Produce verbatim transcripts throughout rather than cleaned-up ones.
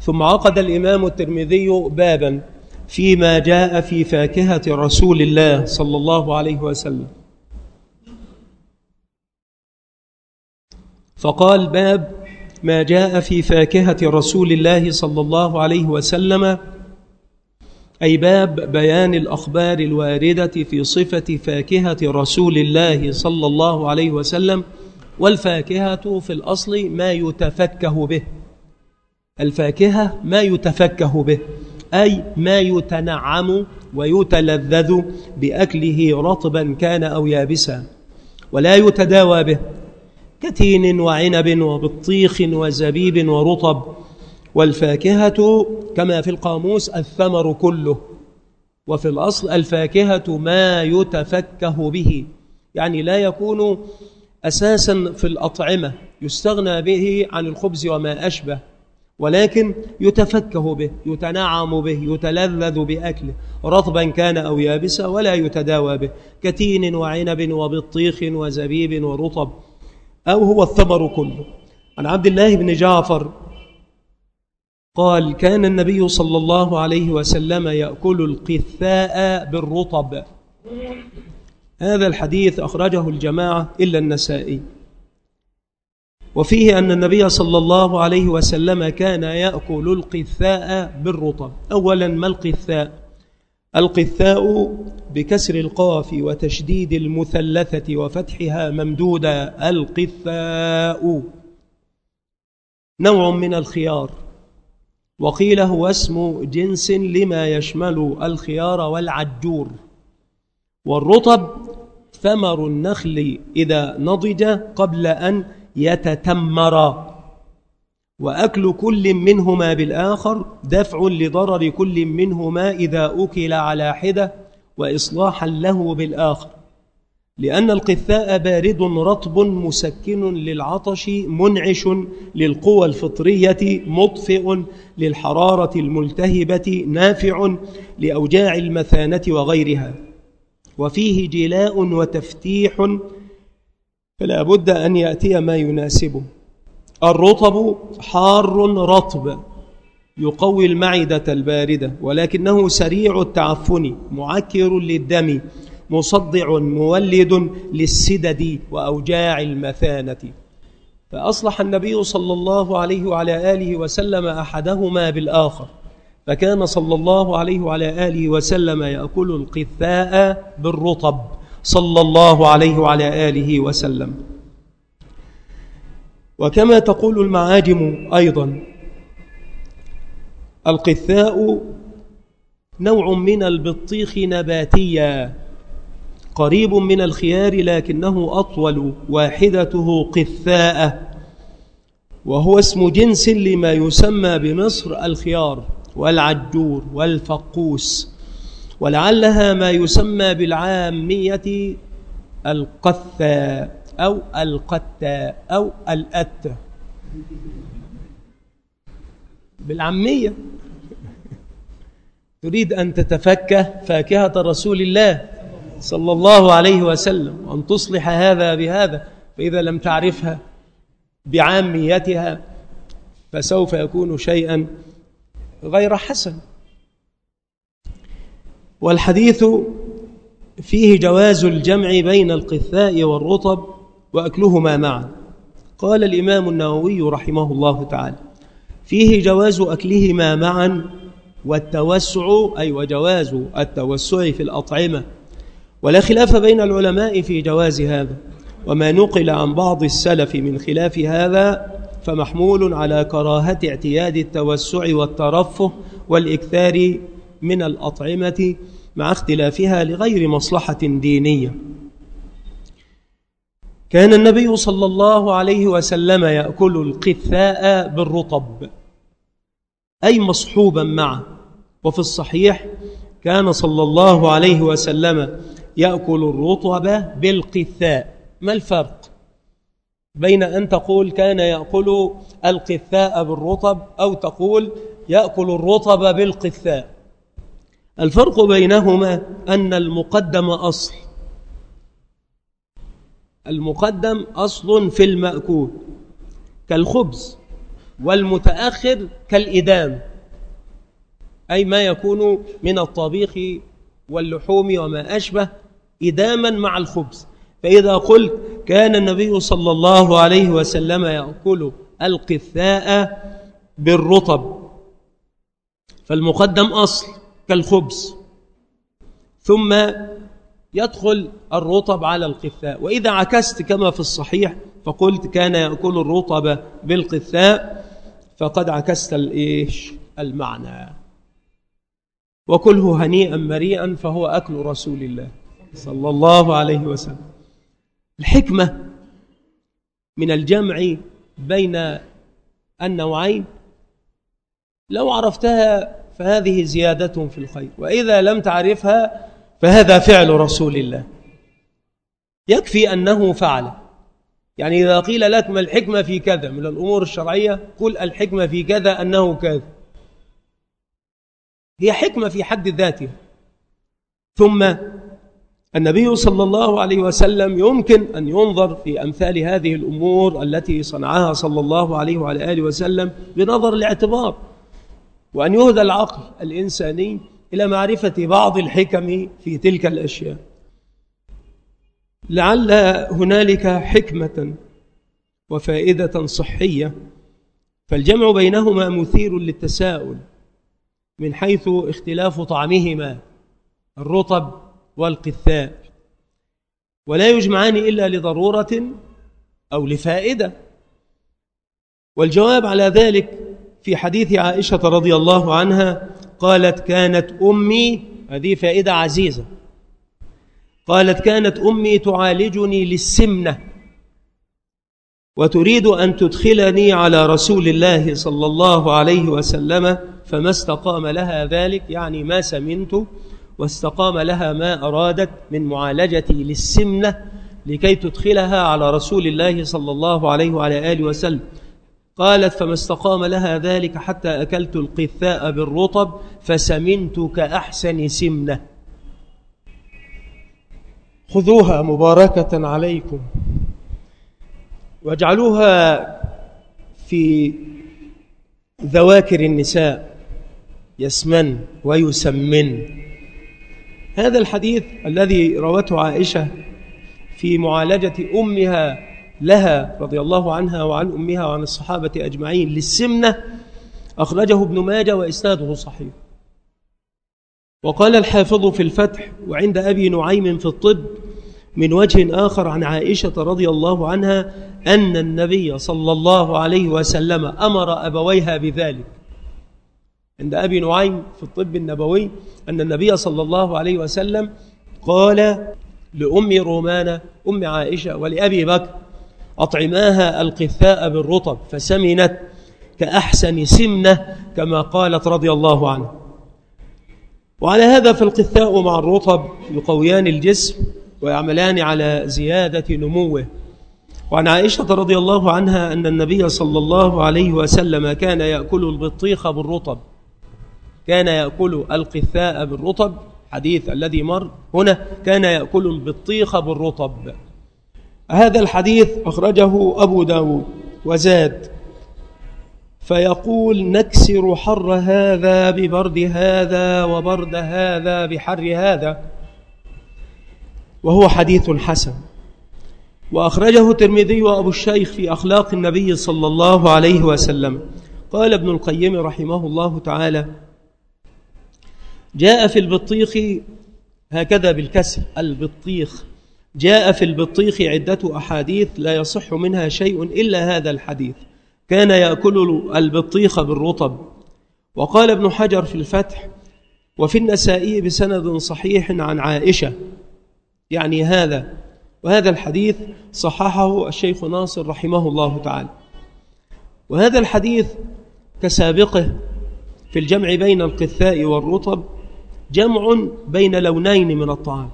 ثم عقد الإمام الترمذي بابا فيما جاء في فاكهة رسول الله صلى الله عليه وسلم، فقال: باب ما جاء في فاكهة رسول الله صلى الله عليه وسلم، أي باب بيان الأخبار الواردة في صفة فاكهة رسول الله صلى الله عليه وسلم. والفاكهة في الأصل ما يتفكه به، الفاكهة ما يتفكه به، أي ما يتنعم ويتلذذ بأكله رطبا كان أو يابسا، ولا يتداوى به، كتين وعنب وبطيخ وزبيب ورطب. والفاكهة كما في القاموس الثمر كله، وفي الأصل الفاكهة ما يتفكه به، يعني لا يكون أساسا في الأطعمة يستغنى به عن الخبز وما أشبه، ولكن يتفكه به، يتنعم به، يتلذذ بأكله رطبا كان أو يابسا، ولا يتداوى به، كتين وعنب وبطيخ وزبيب ورطب، أو هو الثمر كله. عن عبد الله بن جعفر قال: كان النبي صلى الله عليه وسلم يأكل القثاء بالرطب. هذا الحديث أخرجه الجماعة إلا النسائي، وفيه أن النبي صلى الله عليه وسلم كان يأكل القثاء بالرطب. أولا، ما القثاء؟ القثاء بكسر القاف وتشديد المثلثة وفتحها ممدودة، القثاء نوع من الخيار، وقيل هو اسم جنس لما يشمل الخيار والعجور. والرطب ثمر النخل إذا نضج قبل أن يتتمر، وأكل كل منهما بالآخر دفع لضرر كل منهما إذا أكل على حدة، وإصلاحا له بالآخر، لأن القثاء بارد رطب مسكن للعطش منعش للقوى الفطرية مطفئ للحرارة الملتهبة نافع لأوجاع المثانة وغيرها، وفيه جلاء وتفتيح، فلا بد أن يأتي ما يناسبه. الرطب حار رطب يقوي المعدة الباردة، ولكنه سريع التعفن معكر للدم مصدع مولد للسدد وأوجاع المثانة. فأصلح النبي صلى الله عليه وعلى آله وسلم أحدهما بالآخر، فكان صلى الله عليه وعلى آله وسلم يأكل القثاء بالرطب صلى الله عليه وعلى آله وسلم. وكما تقول المعاجم أيضا، القثاء نوع من البطيخ نباتيا قريب من الخيار، لكنه أطول، واحدته قثاء، وهو اسم جنس لما يسمى بمصر الخيار والعجور والفقوس، ولعلها ما يسمى بالعامية القثاء أو القتاء أو الأت بالعامية. تريد أن تتفكه فاكهة رسول الله صلى الله عليه وسلم، وأن تصلح هذا بهذا، فإذا لم تعرفها بعاميتها فسوف يكون شيئا غير حسن. والحديث فيه جواز الجمع بين القثاء والرطب وأكلهما معا. قال الإمام النووي رحمه الله تعالى: فيه جواز أكلهما معا والتوسع، أي وجواز التوسع في الأطعمة، ولا خلاف بين العلماء في جواز هذا، وما نقل عن بعض السلف من خلاف هذا فمحمول على كراهة اعتياد التوسع والترفه والإكثار من الأطعمة مع اختلافها لغير مصلحة دينية. كان النبي صلى الله عليه وسلم يأكل القثاء بالرطب، أي مصحوبا معه. وفي الصحيح كان صلى الله عليه وسلم يأكل الرطب بالقثاء. ما الفرق بين أن تقول كان يأكل القثاء بالرطب أو تقول يأكل الرطب بالقثاء؟ الفرق بينهما أن المقدم أصل، المقدم أصل في المأكول كالخبز، والمتأخر كالإدام، أي ما يكون من الطبيخ واللحوم وما أشبه إداما مع الخبز. فإذا قلت كان النبي صلى الله عليه وسلم يأكل القثاء بالرطب، فالمقدم أصل كالخبز، ثم يدخل الرطب على القثاء. وإذا عكست كما في الصحيح فقلت كان يأكل الرطب بالقثاء، فقد عكست الإيش المعنى. وكله هنيئا مريئا فهو أكل رسول الله صلى الله عليه وسلم. الحكمة من الجمع بين النوعين لو عرفتها فهذه زيادة في الخير، وإذا لم تعرفها فهذا فعل رسول الله. يكفي أنه فعل. يعني إذا قيل لك ما الحكمة في كذا من الأمور الشرعية، قل الحكمة في كذا أنه كذا، هي حكمة في حد ذاتها. ثم النبي صلى الله عليه وسلم يمكن أن ينظر في أمثال هذه الأمور التي صنعها صلى الله عليه وعلى آله وسلم بنظر الاعتبار، وأن يهدى العقل الإنساني إلى معرفة بعض الحكم في تلك الأشياء. لعل هنالك حكمة وفائدة صحية، فالجمع بينهما مثير للتساؤل من حيث اختلاف طعمهما الرطب والقثاء، ولا يجمعان إلا لضرورة أو لفائدة. والجواب على ذلك في حديث عائشة رضي الله عنها قالت كانت أمي، هذه فائدة عزيزة، قالت كانت أمي تعالجني للسمنة وتريد أن تدخلني على رسول الله صلى الله عليه وسلم، فما استقام لها ذلك، يعني ما سمنت، واستقام لها ما أرادت من معالجتي للسمنة لكي تدخلها على رسول الله صلى الله عليه وعلى آله وسلم. قالت فما استقام لها ذلك حتى أكلت القثاء بالرطب فسمنت كأحسن سمنة. خذوها مباركة عليكم واجعلوها في ذواكر النساء يسمن ويسمن. هذا الحديث الذي روته عائشة في معالجة أمها لها رضي الله عنها وعن أمها وعن الصحابة أجمعين للسمنة أخرجه ابن ماجه وإسناده صحيح. وقال الحافظ في الفتح وعند أبي نعيم في الطب من وجه آخر عن عائشة رضي الله عنها أن النبي صلى الله عليه وسلم أمر أبويها بذلك. عند أبي نعيم في الطب النبوي أن النبي صلى الله عليه وسلم قال لأم رومانة أم عائشة ولأبي بكر أطعماها القثاء بالرطب فسمنت كأحسن سمنة كما قالت رضي الله عنها. وعلى هذا فالقثاء مع الرطب يقويان الجسم ويعملان على زيادة نموه. وعن عائشة رضي الله عنها أن النبي صلى الله عليه وسلم كان يأكل البطيخ بالرطب، كان يأكل القثاء بالرطب، حديث الذي مر هنا كان يأكل البطيخ بالرطب. هذا الحديث أخرجه أبو داود وزاد فيقول نكسر حر هذا ببرد هذا وبرد هذا بحر هذا، وهو حديث حسن. وأخرجه الترمذي وأبو الشيخ في أخلاق النبي صلى الله عليه وسلم. قال ابن القيم رحمه الله تعالى جاء في البطيخ هكذا بالكسر البطيخ، جاء في البطيخ عدة أحاديث لا يصح منها شيء إلا هذا الحديث، كان يأكل البطيخ بالرطب. وقال ابن حجر في الفتح وفي النسائي بسند صحيح عن عائشة، يعني هذا، وهذا الحديث صححه الشيخ ناصر رحمه الله تعالى. وهذا الحديث كسابقه في الجمع بين القثاء والرطب جمع بين لونين من الطعام.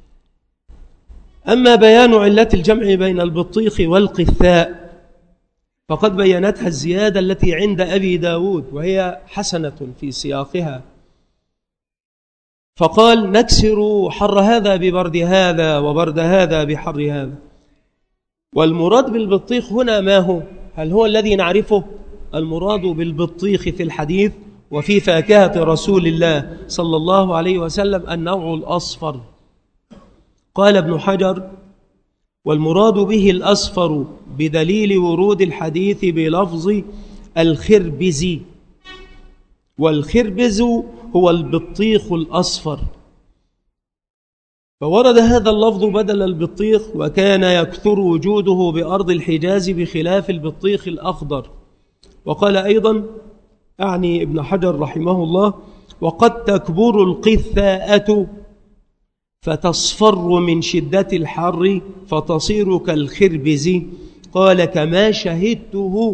أما بيان علة الجمع بين البطيخ والقثاء فقد بينتها الزيادة التي عند أبي داود وهي حسنة في سياقها، فقال نكسر حر هذا ببرد هذا وبرد هذا بحر هذا. والمراد بالبطيخ هنا ما هو؟ هل هو الذي نعرفه المراد بالبطيخ في الحديث وفي فاكهة رسول الله صلى الله عليه وسلم النوع الأصفر. قال ابن حجر: والمراد به الأصفر بدليل ورود الحديث بلفظ الخربز، والخربز هو البطيخ الأصفر، فورد هذا اللفظ بدل البطيخ، وكان يكثر وجوده بأرض الحجاز بخلاف البطيخ الأخضر. وقال أيضا، أعني ابن حجر رحمه الله: وقد تكبر القثاءة فتصفر من شدة الحر فتصير كالخربز. قال: كما شهدته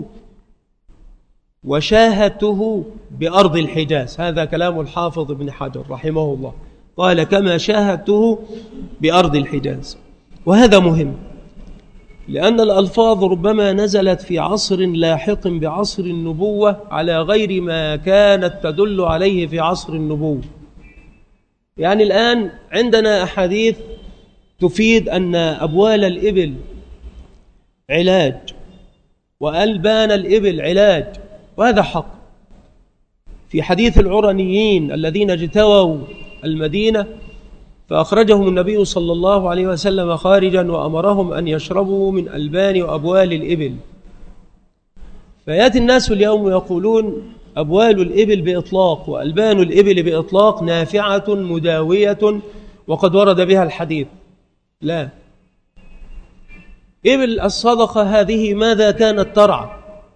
وشاهدته بأرض الحجاز. هذا كلام الحافظ ابن حجر رحمه الله، قال: كما شاهدته بأرض الحجاز. وهذا مهم، لأن الألفاظ ربما نزلت في عصر لاحق بعصر النبوة على غير ما كانت تدل عليه في عصر النبوة. يعني الآن عندنا أحاديث تفيد أن أبوال الإبل علاج وألبان الإبل علاج، وهذا حق. في حديث العرنيين الذين اجتووا المدينة فأخرجهم النبي صلى الله عليه وسلم خارجا وأمرهم أن يشربوا من ألبان وأبوال الإبل. فيأتي الناس اليوم يقولون أبوال الإبل بإطلاق وألبان الإبل بإطلاق نافعة مداوية وقد ورد بها الحديث. لا، إبل الصدقة هذه ماذا كانت ترعى؟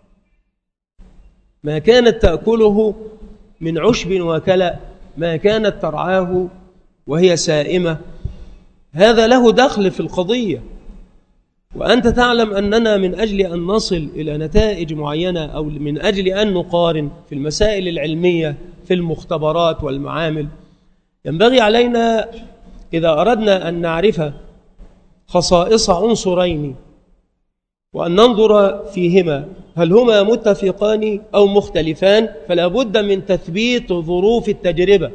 ما كانت تأكله من عشب وكلأ، ما كانت ترعاه وهي سائمة، هذا له دخل في القضية. وأنت تعلم أننا من أجل أن نصل إلى نتائج معينة أو من أجل أن نقارن في المسائل العلمية في المختبرات والمعامل، ينبغي علينا إذا أردنا أن نعرف خصائص عنصرين وأن ننظر فيهما هل هما متفقان أو مختلفان، فلا بد من تثبيت ظروف التجربة.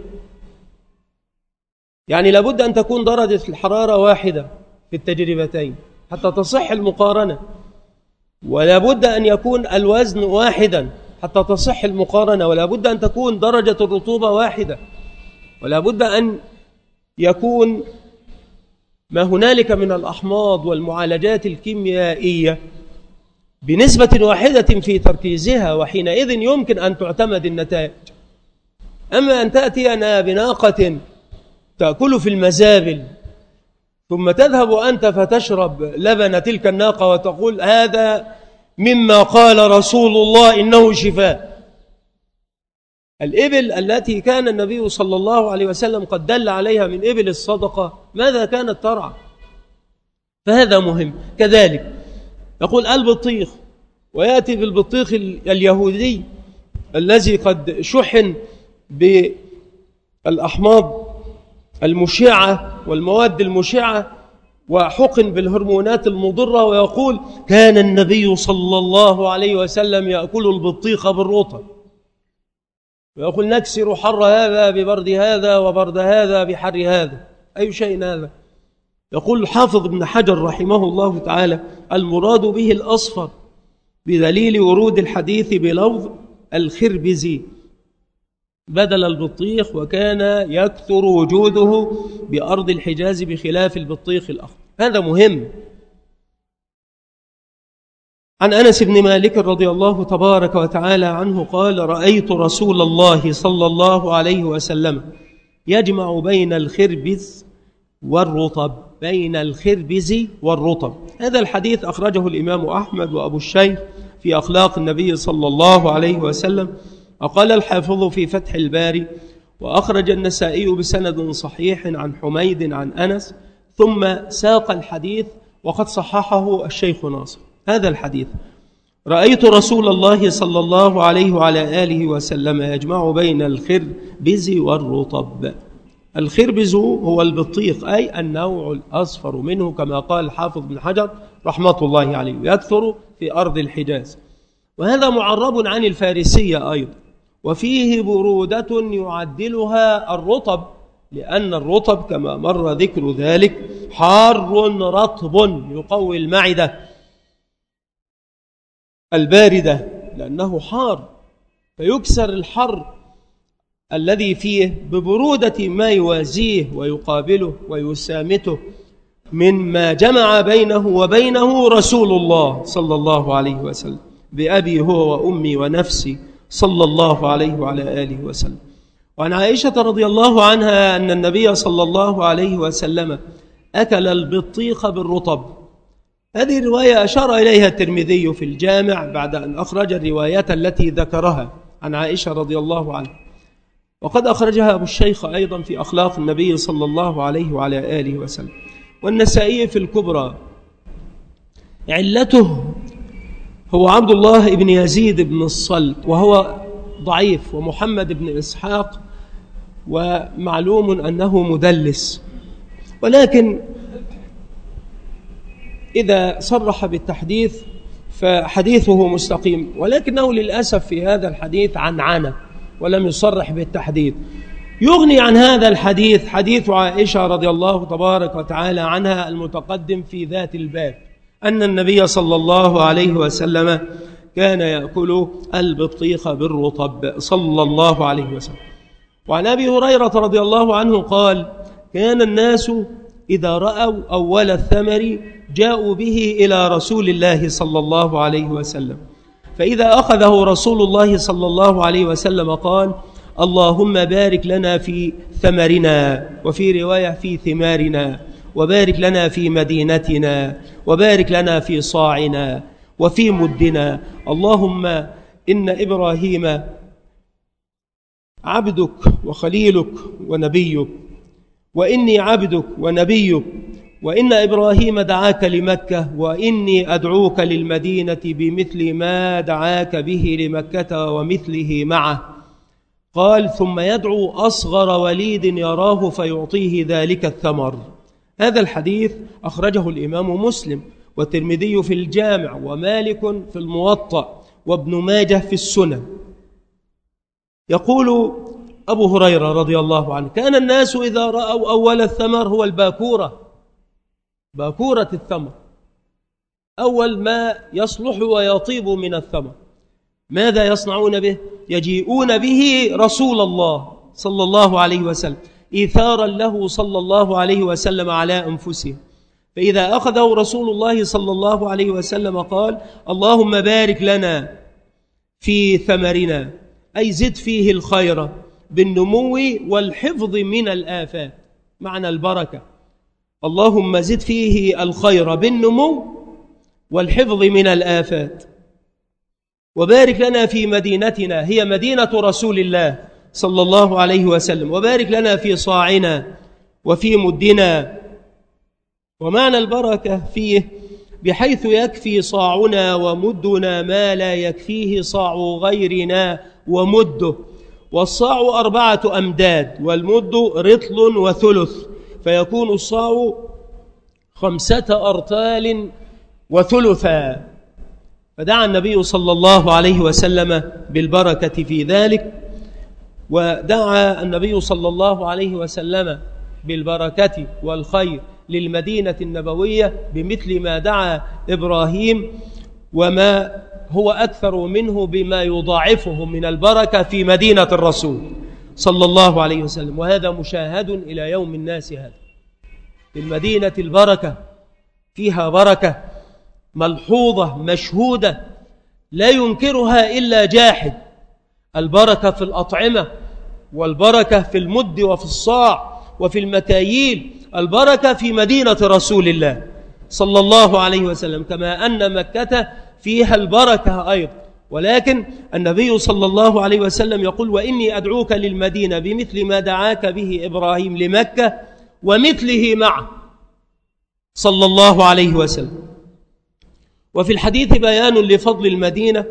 يعني لابد أن تكون درجة الحرارة واحدة في التجربتين حتى تصح المقارنة، ولا بد أن يكون الوزن واحدا حتى تصح المقارنة، ولا بد أن تكون درجة الرطوبة واحدة، ولا بد أن يكون ما هنالك من الأحماض والمعالجات الكيميائية بنسبة واحدة في تركيزها، وحينئذ يمكن أن تعتمد النتائج. أما أن تأتينا بناقة تأكل في المزابل ثم تذهب أنت فتشرب لبن تلك الناقة وتقول هذا مما قال رسول الله إنه شفاء. الإبل التي كان النبي صلى الله عليه وسلم قد دل عليها من إبل الصدقة ماذا كانت ترعى؟ فهذا مهم. كذلك يقول البطيخ، ويأتي بالبطيخ اليهودي الذي قد شحن بالأحماض المشعة والمواد المشعة وحقن بالهرمونات المضرة، ويقول كان النبي صلى الله عليه وسلم يأكل البطيخ بالرطب، ويقول نكسر حر هذا ببرد هذا وبرد هذا بحر هذا. أي شيء هذا؟ يقول الحافظ ابن حجر رحمه الله تعالى المراد به الأصفر بدليل ورود الحديث بلفظ الخربزي بدل البطيخ، وكان يكثر وجوده بأرض الحجاز بخلاف البطيخ الأخضر. هذا مهم. عن أنس بن مالك رضي الله تبارك وتعالى عنه قال رأيت رسول الله صلى الله عليه وسلم يجمع بين الخربز والرطب، بين الخربز والرطب. هذا الحديث أخرجه الإمام أحمد وأبو الشيخ في أخلاق النبي صلى الله عليه وسلم. وقال الحافظ في فتح الباري وأخرج النسائي بسند صحيح عن حميد عن أنس، ثم ساق الحديث وقد صححه الشيخ ناصر. هذا الحديث رأيت رسول الله صلى الله عليه وعلى آله وسلم يجمع بين الخربز والرطب. الخربز هو البطيخ أي النوع الأصفر منه كما قال الحافظ بن حجر رحمة الله عليه، يكثر في أرض الحجاز. وهذا معرب عن الفارسية أيضا، وفيه برودة يعدلها الرطب، لأن الرطب كما مر ذكر ذلك حار رطب يقوي المعدة الباردة لأنه حار، فيكسر الحر الذي فيه ببرودة ما يوازيه ويقابله ويسامته مما جمع بينه وبينه رسول الله صلى الله عليه وسلم بأبي هو وأمي ونفسي صلى الله عليه وعلى آله وسلم. وعن عائشة رضي الله عنها أن النبي صلى الله عليه وسلم أكل البطيخ بالرطب. هذه الرواية أشار إليها الترمذي في الجامع بعد أن أخرج الروايات التي ذكرها عن عائشة رضي الله عنها، وقد أخرجها أبو الشيخ أيضا في أخلاق النبي صلى الله عليه وعلى آله وسلم، والنسائي في الكبرى. علته هو عبد الله بن يزيد بن الصلت وهو ضعيف، ومحمد بن إسحاق ومعلوم أنه مدلس، ولكن إذا صرح بالتحديث فحديثه مستقيم، ولكنه للأسف في هذا الحديث عنعنة ولم يصرح بالتحديث. يغني عن هذا الحديث حديث عائشة رضي الله تبارك وتعالى عنها المتقدم في ذات الباب، أن النبي صلى الله عليه وسلم كان يأكل البطيخ بالرطب صلى الله عليه وسلم. وعن أبي هريرة رضي الله عنه قال: كان الناس إذا رأوا أول الثمر جاءوا به إلى رسول الله صلى الله عليه وسلم، فإذا أخذه رسول الله صلى الله عليه وسلم قال: اللهم بارك لنا في ثمرنا، وفي رواية في ثمارنا، وبارك لنا في مدينتنا، وبارك لنا في صاعنا وفي مدنا. اللهم إن إبراهيم عبدك وخليلك ونبيك، وإني عبدك ونبيك، وإن إبراهيم دعاك لمكة، وإني أدعوك للمدينة بمثل ما دعاك به لمكة ومثله معه. قال: ثم يدعو أصغر وليد يراه فيعطيه ذلك الثمر. هذا الحديث أخرجه الإمام مسلم والترمذي في الجامع ومالك في الموطأ وابن ماجه في السنن. يقول أبو هريرة رضي الله عنه: كان الناس إذا رأوا أول الثمر، هو الباكورة، باكورة الثمر، أول ما يصلح ويطيب من الثمر، ماذا يصنعون به؟ يجيئون به رسول الله صلى الله عليه وسلم إيثارا له صلى الله عليه وسلم على أنفسهم. فإذا أخذه رسول الله صلى الله عليه وسلم قال: اللهم بارك لنا في ثمرنا، أي زد فيه الخير بالنمو والحفظ من الآفات، معنى البركة. اللهم زد فيه الخير بالنمو والحفظ من الآفات، وبارك لنا في مدينتنا، هي مدينة رسول الله صلى الله عليه وسلم، وبارك لنا في صاعنا وفي مدنا. ومعنى البركة فيه بحيث يكفي صاعنا ومدنا ما لا يكفيه صاع غيرنا ومده. والصاع أربعة أمداد، والمد رطل وثلث، فيكون الصاع خمسة أرطال وثلثا. فدعا النبي صلى الله عليه وسلم بالبركة في ذلك، ودعا النبي صلى الله عليه وسلم بالبركة والخير للمدينة النبوية بمثل ما دعا إبراهيم، وما هو أكثر منه بما يضاعفه من البركة في مدينة الرسول صلى الله عليه وسلم. وهذا مشاهد إلى يوم الناس، هذا المدينة البركة فيها بركة ملحوظة مشهودة لا ينكرها إلا جاحد. البركة في الأطعمة، والبركة في المد وفي الصاع وفي المكاييل، البركة في مدينة رسول الله صلى الله عليه وسلم، كما أن مكة فيها البركة أيضا. ولكن النبي صلى الله عليه وسلم يقول: وإني أدعوك للمدينة بمثل ما دعاك به إبراهيم لمكة ومثله معه صلى الله عليه وسلم. وفي الحديث بيان لفضل المدينة،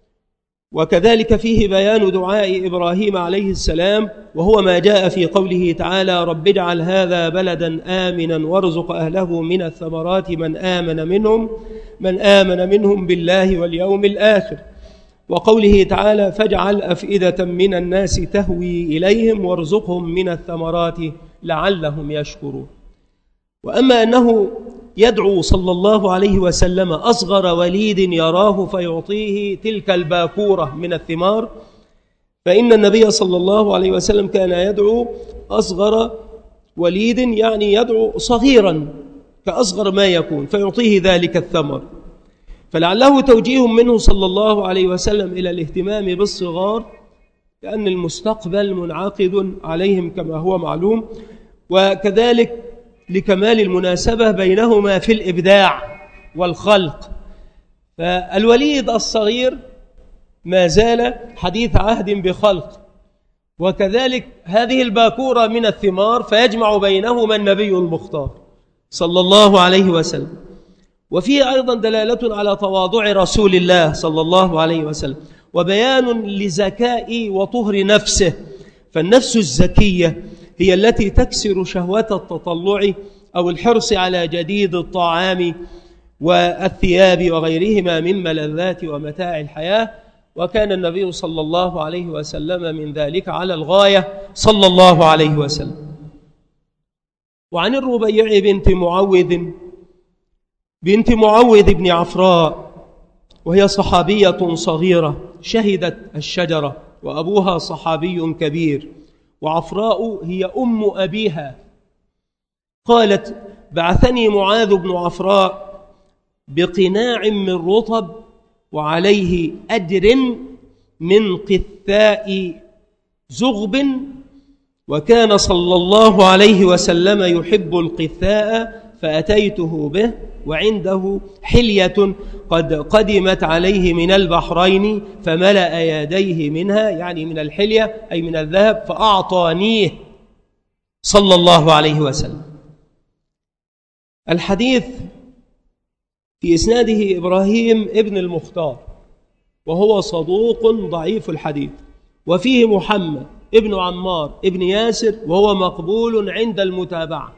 وكذلك فيه بيان دعاء إبراهيم عليه السلام، وهو ما جاء في قوله تعالى: رب اجعل هذا بلدا آمنا وارزق أهله من الثمرات من آمن منهم من آمن منهم بالله واليوم الآخر. وقوله تعالى: فاجعل أفئدة من الناس تهوي إليهم وارزقهم من الثمرات لعلهم يشكرون. وأما أنه يدعو صلى الله عليه وسلم أصغر وليد يراه فيعطيه تلك الباكورة من الثمار، فإن النبي صلى الله عليه وسلم كان يدعو أصغر وليد، يعني يدعو صغيرا كأصغر ما يكون فيعطيه ذلك الثمر. فلعله توجيه منه صلى الله عليه وسلم إلى الاهتمام بالصغار، لأن المستقبل منعقد عليهم كما هو معلوم، وكذلك لكمال المناسبة بينهما في الإبداع والخلق. فالوليد الصغير ما زال حديث عهد بخلق، وكذلك هذه الباكورة من الثمار فيجمع بينهما النبي المختار صلى الله عليه وسلم. وفيه أيضا دلالة على تواضع رسول الله صلى الله عليه وسلم، وبيان لزكاء وطهر نفسه، فالنفس الزكية هي التي تكسر شهوة التطلع أو الحرص على جديد الطعام والثياب وغيرهما من ملذات ومتاع الحياة، وكان النبي صلى الله عليه وسلم من ذلك على الغاية صلى الله عليه وسلم. وعن الربيع بنت معوذ بنت معوذ بن عفراء، وهي صحابية صغيرة شهدت الشجرة، وأبوها صحابي كبير، وعفراء هي أم أبيها. قالت: بعثني معاذ بن عفراء بقناع من رطب وعليه أدر من قثاء زغب، وكان صلى الله عليه وسلم يحب القثاء، فأتيته به وعنده حلية قد قدمت عليه من البحرين فملأ يديه منها، يعني من الحلية أي من الذهب، فأعطانيه صلى الله عليه وسلم. الحديث في إسناده إبراهيم ابن المختار، وهو صدوق ضعيف الحديث، وفيه محمد ابن عمار ابن ياسر، وهو مقبول عند المتابعة.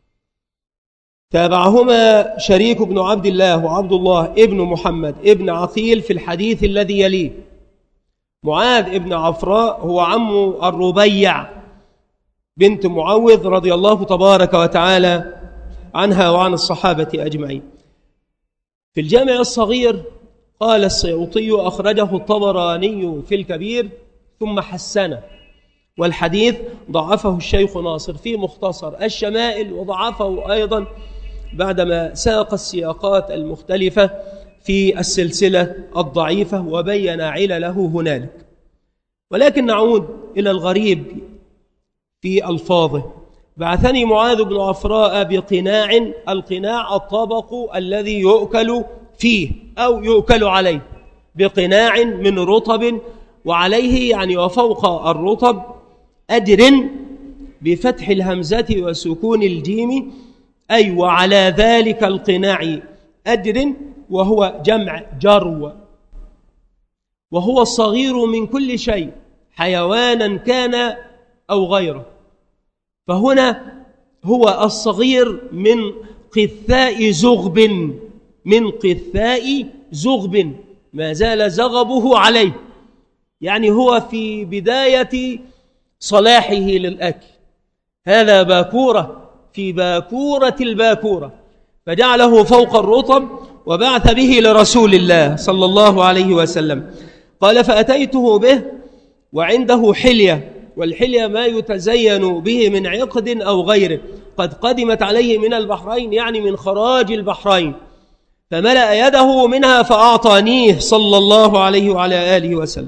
تابعهما شريك بن عبد الله وعبد الله ابن محمد ابن عقيل في الحديث الذي يليه. معاذ ابن عفراء هو عم الربيع بنت معوذ رضي الله تبارك وتعالى عنها وعن الصحابة أجمعين. في الجامع الصغير قال السيوطي: أخرجه الطبراني في الكبير ثم حسنه، والحديث ضعفه الشيخ ناصر في مختصر الشمائل، وضعفه أيضا بعدما ساق السياقات المختلفة في السلسلة الضعيفة وبين علله هنالك. ولكن نعود إلى الغريب في ألفاظه. بعثني معاذ بن عفراء بقناع، القناع الطبق الذي يؤكل فيه أو يؤكل عليه، بقناع من رطب، وعليه يعني وفوق الرطب أدر بفتح الهمزة وسكون الجيم، أي وعلى ذلك القناع أدر، وهو جمع جرو، وهو الصغير من كل شيء حيوانا كان أو غيره. فهنا هو الصغير من قثاء زغب، من قثاء زغب، ما زال زغبه عليه، يعني هو في بداية صلاحه للأكل. هذا باكورة في باكورة الباكورة، فجعله فوق الرطب وبعث به لرسول الله صلى الله عليه وسلم. قال: فأتيته به وعنده حلية، والحلية ما يتزين به من عقد أو غيره، قد قدمت عليه من البحرين، يعني من خراج البحرين، فملأ يده منها فأعطانيه صلى الله عليه وعلى آله وسلم.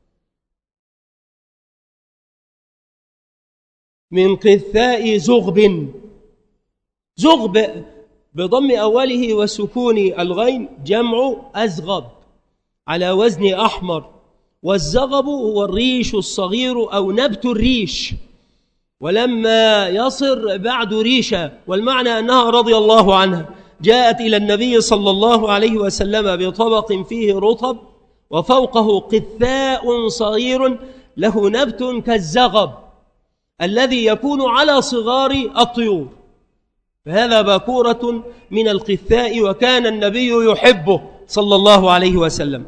من قثاء زغب، زغب بضم أوله وسكون الغين جمع أزغب على وزن أحمر، والزغب هو الريش الصغير أو نبت الريش، ولما يصر بعد ريشة، والمعنى أنها رضي الله عنها جاءت إلى النبي صلى الله عليه وسلم بطبق فيه رطب وفوقه قثاء صغير له نبت كالزغب الذي يكون على صغار الطيور، فهذا باكورة من القثاء، وكان النبي يحبه صلى الله عليه وسلم.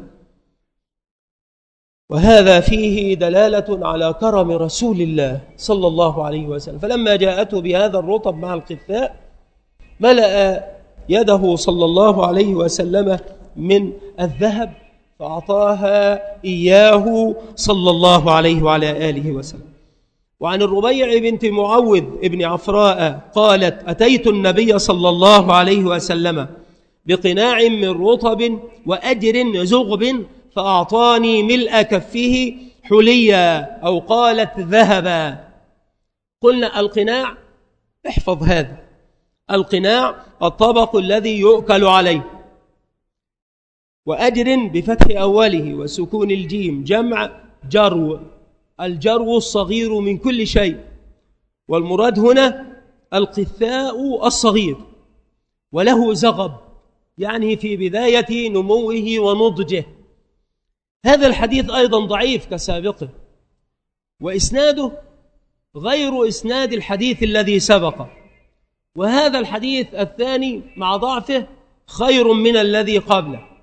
وهذا فيه دلالة على كرم رسول الله صلى الله عليه وسلم، فلما جاءته بهذا الرطب مع القثاء ملأ يده صلى الله عليه وسلم من الذهب فأعطاها إياه صلى الله عليه وعلى آله وسلم. وعن الربيع بنت معوذ ابن عفراء قالت: أتيت النبي صلى الله عليه وسلم بقناع من رطب وأجر زغب فأعطاني ملء كفه حليا، أو قالت ذهبا. قلنا القناع، احفظ هذا، القناع الطبق الذي يؤكل عليه، وأجر بفتح أوله وسكون الجيم جمع جرو، الجرو الصغير من كل شيء، والمراد هنا القثاء الصغير، وله زغب يعني في بداية نموه ونضجه. هذا الحديث أيضا ضعيف كسابقه، وإسناده غير إسناد الحديث الذي سبقه، وهذا الحديث الثاني مع ضعفه خير من الذي قبله.